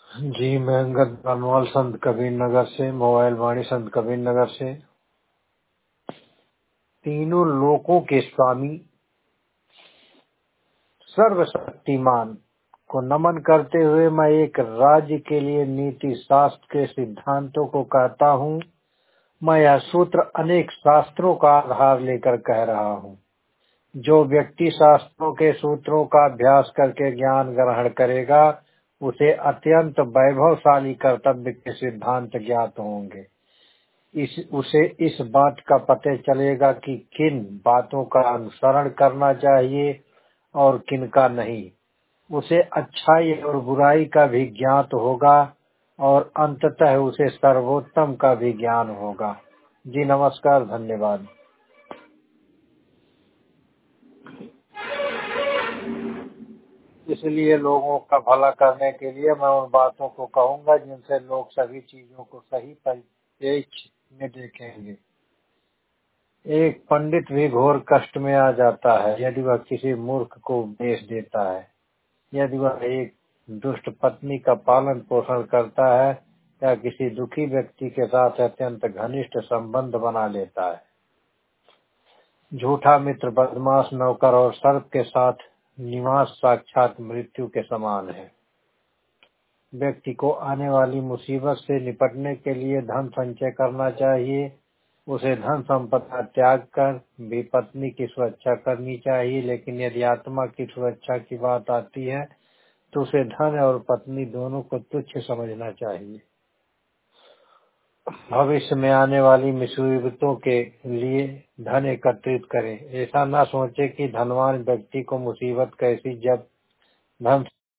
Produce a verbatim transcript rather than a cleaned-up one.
जी, मैं अंगद बनवाल संत कबीर नगर से, मोबाइल वाणी संत कबीर नगर से। तीनों लोकों के स्वामी सर्वशक्तिमान को नमन करते हुए मैं एक राज्य के लिए नीति शास्त्र के सिद्धांतों को कहता हूँ। मैं यह सूत्र अनेक शास्त्रों का आधार लेकर कह रहा हूँ। जो व्यक्ति शास्त्रों के सूत्रों का अभ्यास करके ज्ञान ग्रहण करेगा, उसे अत्यंत वैभवशाली कर्तव्य के सिद्धांत ज्ञात होंगे। इस उसे इस बात का पता चलेगा कि किन बातों का अनुसरण करना चाहिए और किन का नहीं। उसे अच्छाई और बुराई का भी ज्ञात होगा और अंततः उसे सर्वोत्तम का भी ज्ञान होगा। जी नमस्कार, धन्यवाद। इसलिए लोगों का भला करने के लिए मैं उन बातों को कहूँगा जिनसे लोग सभी चीजों को सही परिप्रेक्ष्य में देखेंगे। एक पंडित भी घोर कष्ट में आ जाता है यदि वह किसी मूर्ख को उपदेश देता है। यदि वह एक दुष्ट पत्नी का पालन पोषण करता है या किसी दुखी व्यक्ति के साथ अत्यंत घनिष्ठ संबंध बना लेता है। झूठा मित्र, बदमाश नौकर और सर्प के साथ निवास साक्षात मृत्यु के समान है। व्यक्ति को आने वाली मुसीबत से निपटने के लिए धन संचय करना चाहिए। उसे धन संपदा त्याग कर भी पत्नी की सुरक्षा करनी चाहिए, लेकिन यदि आत्मा की सुरक्षा की बात आती है तो उसे धन और पत्नी दोनों को तुच्छ समझना चाहिए। भविष्य में आने वाली मुसीबतों के लिए धन एकत्रित करें। ऐसा न सोचे कि धनवान व्यक्ति को मुसीबत कैसी जब धन